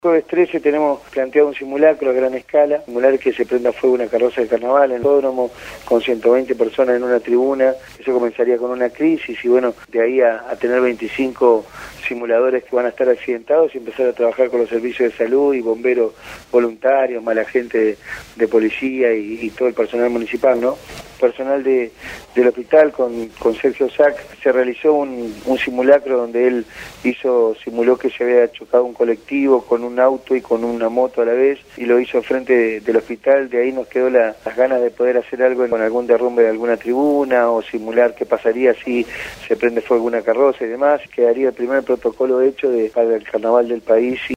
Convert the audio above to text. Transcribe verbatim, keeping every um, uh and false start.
Jueves trece tenemos planteado un simulacro a gran escala, simular que se prenda fuego una carroza de carnaval en el autódromo con ciento veinte personas en una tribuna. Eso comenzaría con una crisis y bueno, de ahí a, a tener veinticinco simuladores que van a estar accidentados y empezar a trabajar con los servicios de salud y bomberos voluntarios, mala gente de, de policía y, y todo el personal municipal, ¿no? Personal de, del hospital con, con Sergio Sac se realizó un, un simulacro donde él hizo, simuló que se había chocado un colectivo con un auto y con una moto a la vez y lo hizo frente de, del hospital. De ahí nos quedó la, las ganas de poder hacer algo con algún derrumbe de alguna tribuna o simular qué pasaría si se prende fuego una carroza y demás. Quedaría el primer protocolo hecho de, para el carnaval del país.